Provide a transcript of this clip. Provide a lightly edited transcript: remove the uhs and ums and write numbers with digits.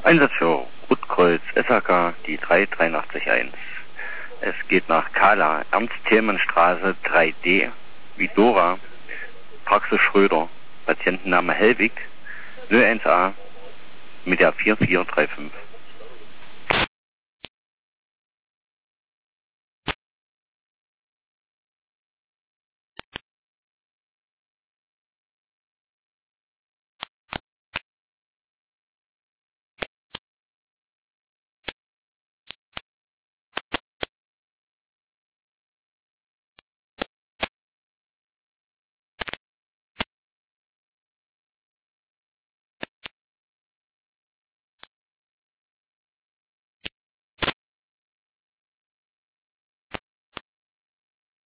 Einsatz für Rotkreuz SAK, die 3881. Es geht nach Kala, Ernst-Thälmann-Straße 3D, wie Dora, Praxis Schröder, Patientenname Hellwig, 01a mit der 4435.